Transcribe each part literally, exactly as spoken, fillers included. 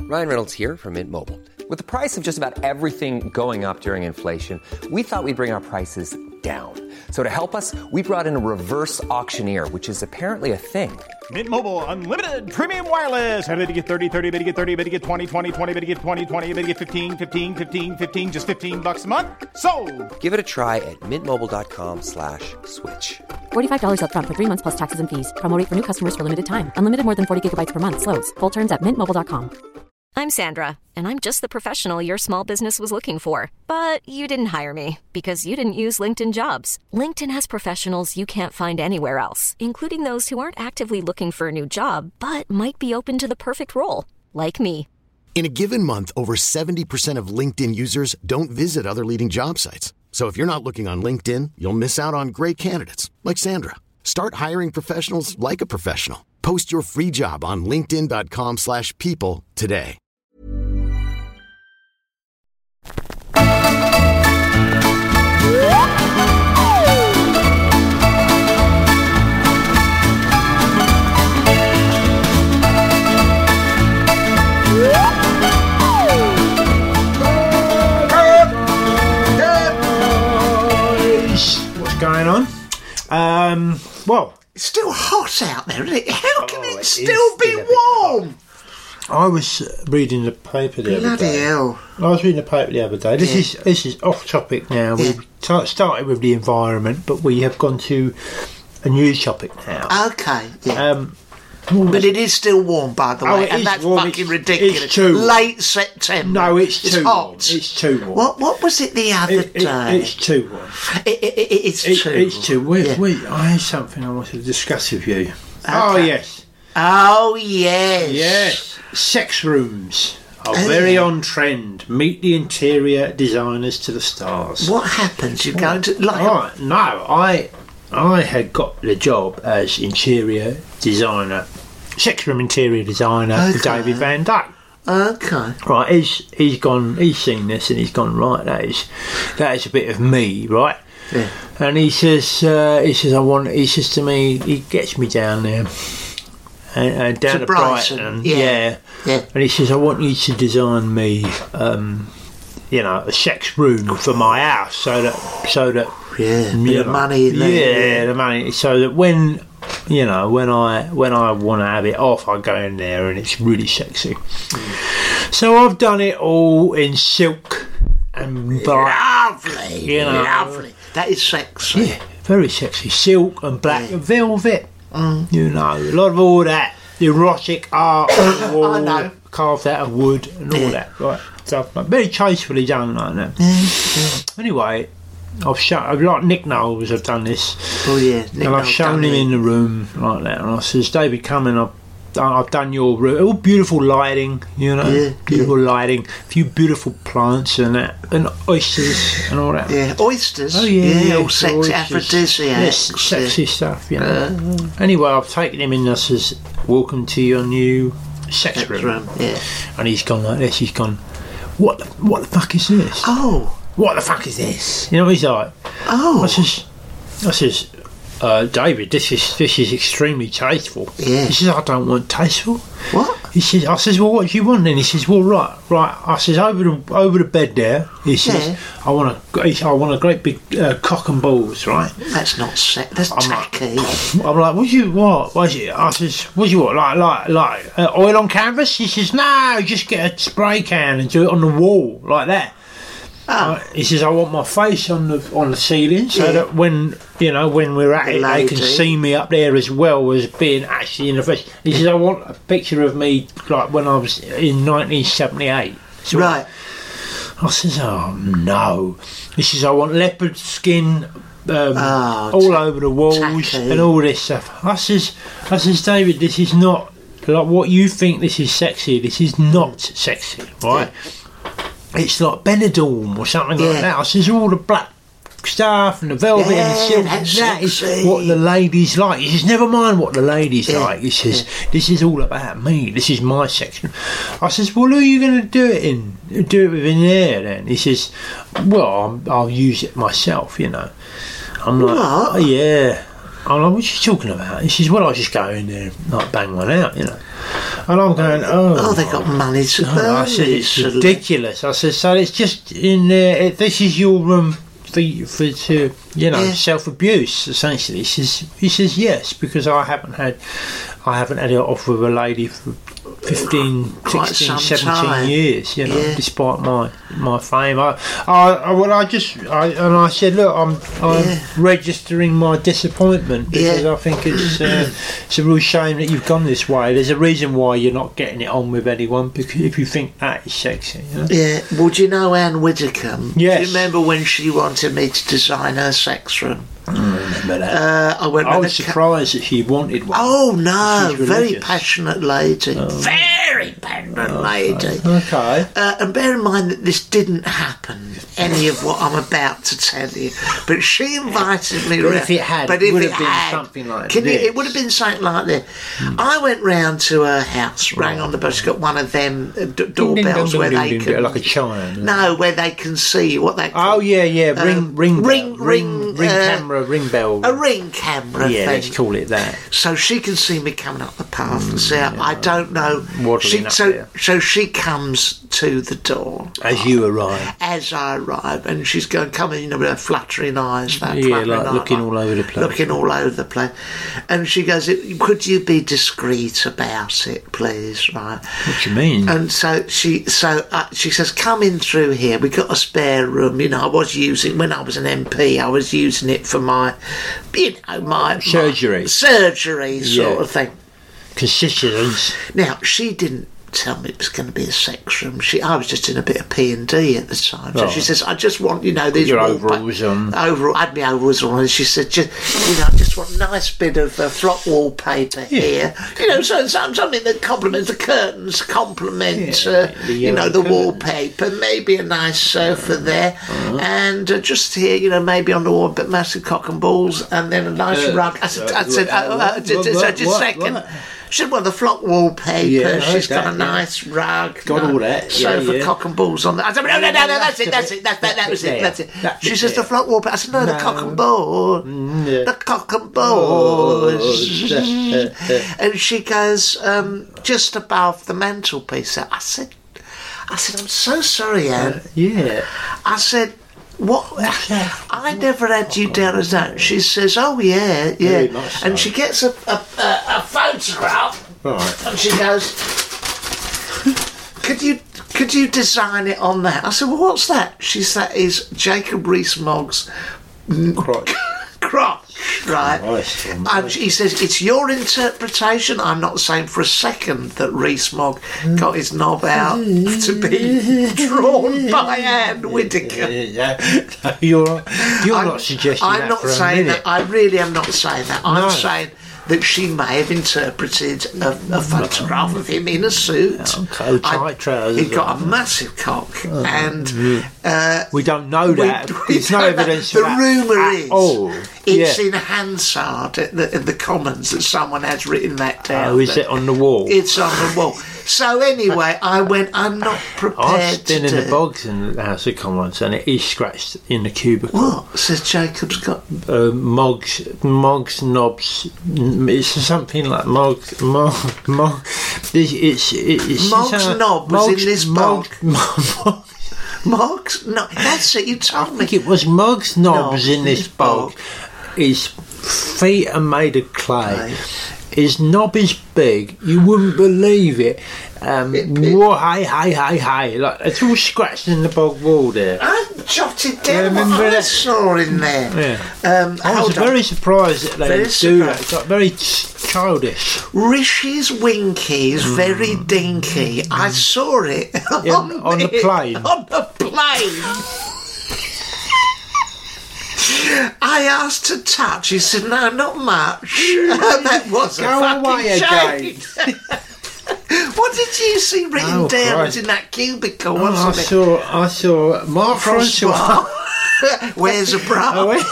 Ryan Reynolds here from Mint Mobile. With the price of just about everything going up during inflation, we thought we'd bring our prices down. So to help us, we brought in a reverse auctioneer, which is apparently a thing. Mint Mobile Unlimited Premium Wireless. How to get thirty, thirty, how to get thirty, how to get twenty, twenty, twenty, how to get twenty, twenty, how to get fifteen, fifteen, fifteen, fifteen, just fifteen bucks a month? Sold! Give it a try at mintmobile.com slash switch. forty-five dollars up front for three months plus taxes and fees. Promo rate for new customers for limited time. Unlimited more than forty gigabytes per month. Slows full terms at mint mobile dot com. I'm Sandra, and I'm just the professional your small business was looking for. But you didn't hire me because you didn't use LinkedIn Jobs. LinkedIn has professionals you can't find anywhere else, including those who aren't actively looking for a new job, but might be open to the perfect role, like me. In a given month, over seventy percent of LinkedIn users don't visit other leading job sites. So if you're not looking on LinkedIn, you'll miss out on great candidates like Sandra. Start hiring professionals like a professional. Post your free job on linkedin.com slash people today. What's going on? Um, well, it's still hot out there, isn't it? How can oh, it, it still be warm? I was reading the paper the Bloody other day. hell. I was reading the paper the other day. This Yeah. is this is off topic now. Yeah. We t- started with the environment, but we have gone to a news topic now. Okay, yeah. Um, but it is still warm, by the way, Oh, it and is that's warm. fucking It's- ridiculous. it's too warm. Late September. no, it's too hot. warm. It's too warm. What What was it the other It- it- day? it's too warm. It, it, it, it's It, too. it's too. Wait, Yeah. wait. I have something I want to discuss with you. Oh Okay. yes, Oh yes. yes. Sex rooms are Oh, very yeah. on trend. Meet the interior designers to the stars. What happens? You're going to like. Oh, no, I I had got the job as interior designer, sex room interior designer for Okay. David Van Dyke. Okay. Right, he's he's gone, he's seen this and he's gone, right, that is that is a bit of me, right? Yeah. And he says, uh, he says, I want. He says to me, he gets me down there, and, and down To to Brighton, Brighton, yeah. yeah. Yeah. And he says, I want you to design me, um, you know, a sex room for my house, so that so that Yeah. you Bit of know, money in there. yeah, the money, so that when you know when I when I want to have it off, I go in there and it's really sexy. Mm. So I've done it all in silk and black. Lovely. You know. Lovely. That is sexy. Yeah, very sexy. Silk and black Yeah. velvet. Mm. You know, a lot of all that erotic art on the wall, I know. carved out of wood and all Yeah. that. Right, stuff like very tastefully done like that. Anyway, I've shown, I've like Nick Knowles. I've done this, Oh yeah. Nick and I've Knowles shown done him it. in the room like that. And I says, David, come in. I've done, I've done your room. All beautiful lighting, you know, Yeah, beautiful lighting. A few beautiful plants and that, and oysters and all that. Yeah, oysters. Oh yeah, yeah all oysters. sexy Yes, aphrodisiacs. sexy stuff, you know. Anyway, I've taken him in. I says, "Welcome to your new sex Sex room." room, yeah. And he's gone like this. He's gone, "What? The, what the fuck is this? Oh, What the fuck is this?" You know, he's like, oh. I says, I says, uh, David, this is this is extremely tasteful. Yeah. He says, I don't want tasteful. What? He says, I says, well, what do you want then? He says, well, right, right. I says, over the over the bed there. He says, Yeah. I want a, I want a great big uh, cock and balls, right? That's not sex. That's I'm like- tacky. I'm like, what you what? What is it? I says, what you want? Like like like uh, oil on canvas? He says, no, just get a spray can and do it on the wall like that. Oh. Uh, he says, I want my face on the on the ceiling so Yeah. that when you know when we're at The it, they can lady. see me up there as well as being actually in the flesh. He says, I want a picture of me like when I was in nineteen seventy-eight. So Right. I says, oh no. He says, I want leopard skin um, Oh, all ta- over the walls tacky. and all this stuff. I says, I says, David, this is not like what you think. This is sexy. This is not sexy, right? It's like Benidorm or something Yeah. like that. I says, all the black stuff and the velvet Yeah, and the silk. that's That is sexy. what the ladies like. He says, never mind what the ladies Yeah, like. He says, this is all about me. This is my section. I says, well, who are you going to do it in? Do it within there then? He says, well, I'm, I'll use it myself, you know. I'm like, What? oh, yeah. I'm like, what are you talking about? He says, well, I'll just go in there and like bang one out, you know. And I'm going, oh. Oh, they got money to burn. Oh, I said, it's literally. ridiculous. I said, so it's just in there. It, this is your room for, for to, you know, Yeah. self-abuse, essentially. He says, he says, yes, because I haven't had, I haven't had it off with a lady for fifteen, Quite sixteen, some seventeen time. years, you know, Yeah. despite my my fame. I, I, I well, I just, I, and I said, look, I'm, I'm Yeah. registering my disappointment because Yeah. I think it's, uh, it's a real shame that you've gone this way. There's a reason why you're not getting it on with anyone, because if you think that is sexy, you know? Yeah, well, do you know Anne Widdicombe? Yes. Do you remember when she wanted me to design her sex room? I remember that. Uh, I went I round was the ca- surprised that she wanted one. Oh no, She's very religious. passionate lady. Very passionate lady. Okay. Uh, and bear in mind that this didn't happen, any of what I'm about to tell you. But she invited me But round. if it had, but it if would it have been had, something like can you- this. it would have been something like this. I went round to her house, rang on the bell. She's got one of them uh, d- Ding, ding, doorbells ding, where ding, they ding, can... ding, like a chime. No, where they can see what they call... Oh yeah, yeah. Ring, Um, ring, ring- bell. ring, ring, ring uh, camera, ring bell. A ring camera Yeah, thing. let's call it that. So she can see me coming up the path and say, I don't know. Waddling She, up so, there. so she comes to the door As you arrive. as I arrive, and she's going, coming, you know, with her fluttering eyes. That Yeah, fluttering like eye, looking all over the place. Looking all over the place. And she goes, could you be discreet about it, please? Right. What do you mean? And so she, so uh, she says, "Come in through here. We got a spare room. You know, I was using when I was an M P. I was using it for my, you know, my Surgery. my surgery sort Yeah. of thing." Concessions. Now she didn't tell me it was going to be a sex room. She, I was just in a bit of P and D at the time. So Right. she says, "I just want, you know, these your wallpa- overalls on. Overall, I had my overalls on." And she said, "Just, you know, I just want a nice bit of uh, flock wallpaper here. You know, so, so something that complements the curtains, complement, Yeah, uh, the you know, yellow the curtains. wallpaper. Maybe a nice sofa there, and uh, just here, you know, maybe on the wall, but massive cock and balls, and then a nice Uh, rug." I said, uh, I said, uh, oh, uh, what, just, what, just, just a what, second. what? She said, "Well, the flock wallpaper. Yeah, I heard she's got that, a yeah. nice rug. Got no, all that, Sofa, yeah, yeah. cock and balls on that." I said, "No, no, no, no, that's it, that's it, that's, that, that was it, that's it." That She bit says, "The there. flock wallpaper." I said, "No, the No. cock and ball. yeah. The cock and balls." Oh, And she goes, um, "Just above the mantelpiece." I said, I said, "I'm so sorry, Anne." Yeah. I said, "What? I never had you down as that." She says, "Oh yeah, yeah." Very much so. And she gets a, a, a, a photograph, Right. and she goes, "Could you could you design it on that?" I said, "Well, what's that?" She said, "That is Jacob Rees-Mogg's Crotch. crotch, right?" Christ, oh, And he says, "It's your interpretation. I'm not saying for a second that Rees-Mogg got his knob out to be drawn by Anne Widdicombe." Yeah, yeah. You're, you're I'm, not suggesting I'm that not for a saying minute. that. I really am not saying that. I'm No. saying that she may have interpreted a, a photograph of him in a suit. Okay, tight trousers He's got a on. massive cock, and uh, We don't know that. we There's no don't know. evidence The of that rumour at is all. it's Yeah. in Hansard at the, at the Commons that someone has written that down. Oh, is but it on the wall? It's on the wall. So anyway, I went, "I'm not prepared I've been to in do the bogs in the House of Commons, and it is scratched in the cubicle. What? Says Jacob's got... Uh, Moggs, Moggs, knobs. n- It's something like Moggs, Mog, Mog. It's, it's, it's Moggs uh, knob was in Moggs- this Mog, Mog, Mark's... No, that's it, you I told me. think it was Moggs knobs Knobs in this bog. His feet are made of clay. Clay. His knob is big. You wouldn't believe it. Um, It- it- whoa, hey, hey, hey, hey. Like, it's all scratched in the bog wall there. I jotted Yeah, down remember what I that? saw in there. Yeah. Um, I was hold on. very surprised that they Very would do that. surprised. It's like very ch- childish. Rishi's Winky is very dinky. I saw it Mm. Yeah, on, on the plane. On the plane. I asked to touch. He said, "No, not much." That was a Go fucking away shame. What did you see written Oh, down? Christ. It was in that cubicle, Oh, I wasn't it? saw, I saw Mark Francois. Francois. Where's a bra? Oh, wait.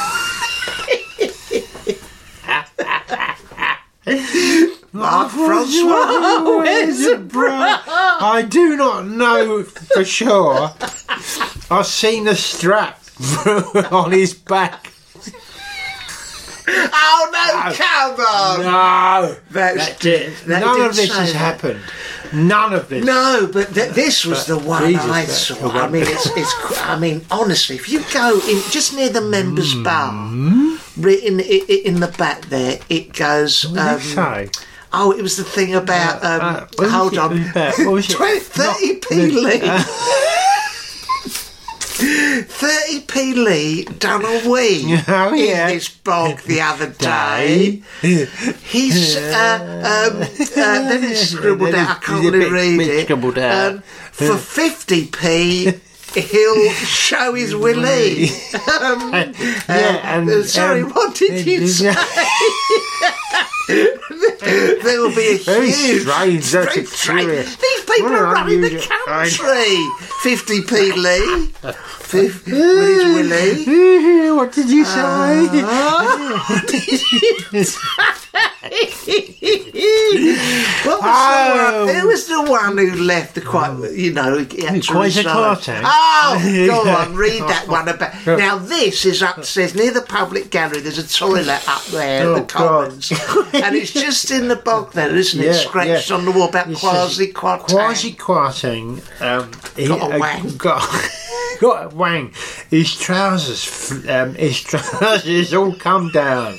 Mark Francois. Where's the bra? I do not know for sure. I've seen the strap on his back. Oh, no, come on. No. That's, That did, that none didn't of this say has that. happened. None of this. No, but th- this was But the one Jesus, I that's saw. the I one. mean, it's, it's. qu- I mean, honestly, if you go in just near the members' Hmm. bar, re- in, in in the back there, it goes. What did Um, it say? oh, it was the thing about. Um, Uh, what was hold it? on, It was about- what was it? Twenty- thirty p Not- Lee. thirty p Lee done a wee Oh, yeah. in this bog the other day. He's uh, um, uh, then it's scribbled out. I can't There's a really bit- read bit it. scribbled out. Um, for fifty p, he'll show his willy. um, Yeah, uh, and, uh, sorry, um, what did you say? There will be a Very huge, strange, that's very a strange- curious- These people what are an running the unusual- country. fifty p Lee. Fif- with his willy. What did you say? What did you say? What was Oh. the one? Who was the one who left the quite, you know, he had to Quite a resign? Carter. Oh, go on, read that one about. Now, this is upstairs near the public gallery. There's a toilet up there, Oh, the God. Commons. And it's just in the bog there, isn't it? Yeah, Scratched yeah. on the wall about This is quasi quatang. Quasi Kwarteng. Um, he, Got a uh, wang. Got, got a wang. His trousers, f- um, his trousers all come down.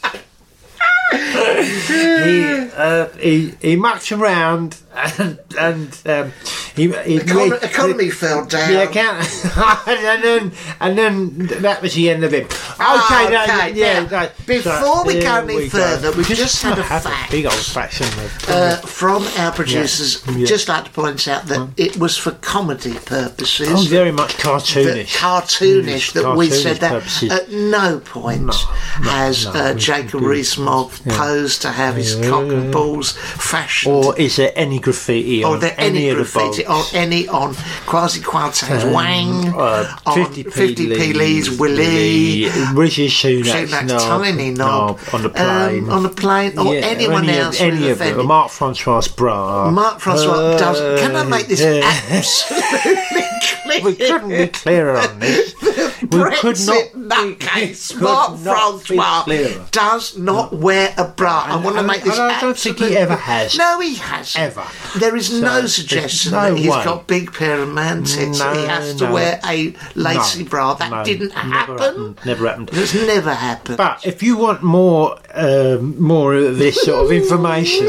he, uh, he he mucked around and and um, he, he Econ- economy fell down. Yeah, can and then and then that was the end of it. Okay, Oh, no, okay, yeah. now, no, before we go here any we further, we've just had a have fact. big old fraction of Uh, from our producers, Yeah. Yeah. just like to point out that it was for comedy purposes. oh, very much that cartoonish. cartoonish Mm, that we cartoonish said that purposes. at no point No, no, has no, uh, we- Jacob we- Rees-Mogg posed to have his Yeah. cock and balls fashioned. Or is there any graffiti or on there any, of the graffiti boats? or any on Quasi Quatang's Um, wang, uh, on fifty p fifty p Lee's Willie, Rishi Seen Sunak's that knob, tiny knob, knob on the plane. um, on the plane, or Yeah, anyone any else of, any who's of them. offended. Mark Francois Bra. Mark Francois Uh, does. Can I make this yeah. absolutely clear? We couldn't be clearer on this. We could Brexit not be- nutcase could Mark not be Francois clearer. does not wear a bra. I, I- want to I- make this I don't think he absolutely- ever has. No, he hasn't. Ever. There is So, no there's suggestion no that he's way. got big pair of man tits. No, he has to no. wear a lacy No, bra. That no, didn't never happen. happened, never happened. It's never happened. But if you want more, um, more of this sort of information,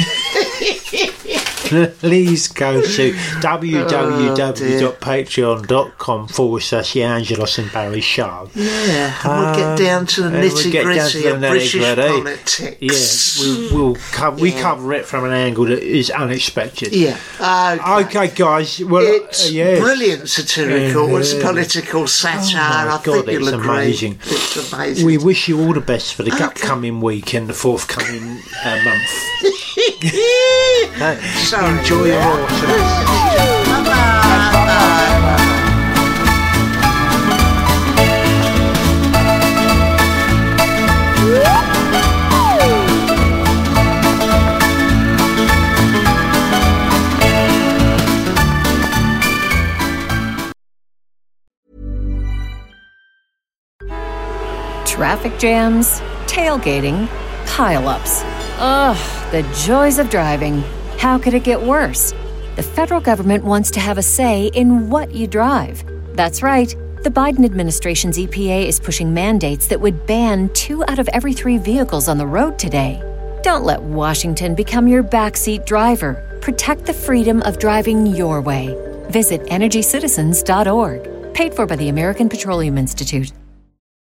please go to www.patreon.com forward slash the Angelos and Barry Show. yeah, and we'll get Um, down to the and we'll nitty get down to gritty the of British nitty-gritty. politics. Yeah, we, we'll co- we Yeah. cover it from an angle that is unexpected. Yeah. Okay. Okay, guys. Well, It's uh, yes. brilliant satirical, Yeah. it's political satire. Oh, my I think God, you'll it's agree. amazing. It's amazing. We wish you all the best for the Okay. upcoming week and the forthcoming uh, month. Uh, Sorry. Enjoy your autumn. Traffic jams, tailgating, pile-ups. Ugh, the joys of driving. How could it get worse? The federal government wants to have a say in what you drive. That's right. The Biden administration's E P A is pushing mandates that would ban two out of every three vehicles on the road today. Don't let Washington become your backseat driver. Protect the freedom of driving your way. Visit energy citizens dot org. Paid for by the American Petroleum Institute.